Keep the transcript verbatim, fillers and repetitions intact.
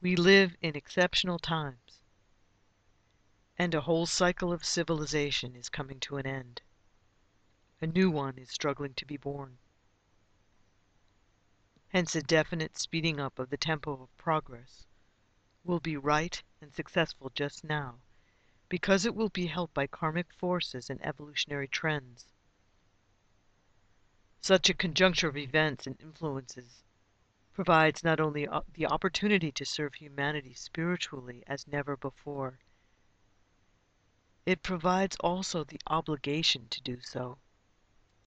We live in exceptional times, and a whole cycle of civilization is coming to an end. A new one is struggling to be born. Hence, a definite speeding up of the tempo of progress will be right and successful just now, because it will be helped by karmic forces and evolutionary trends. Such a conjuncture of events and influences provides not only the opportunity to serve humanity spiritually as never before, it provides also the obligation to do so.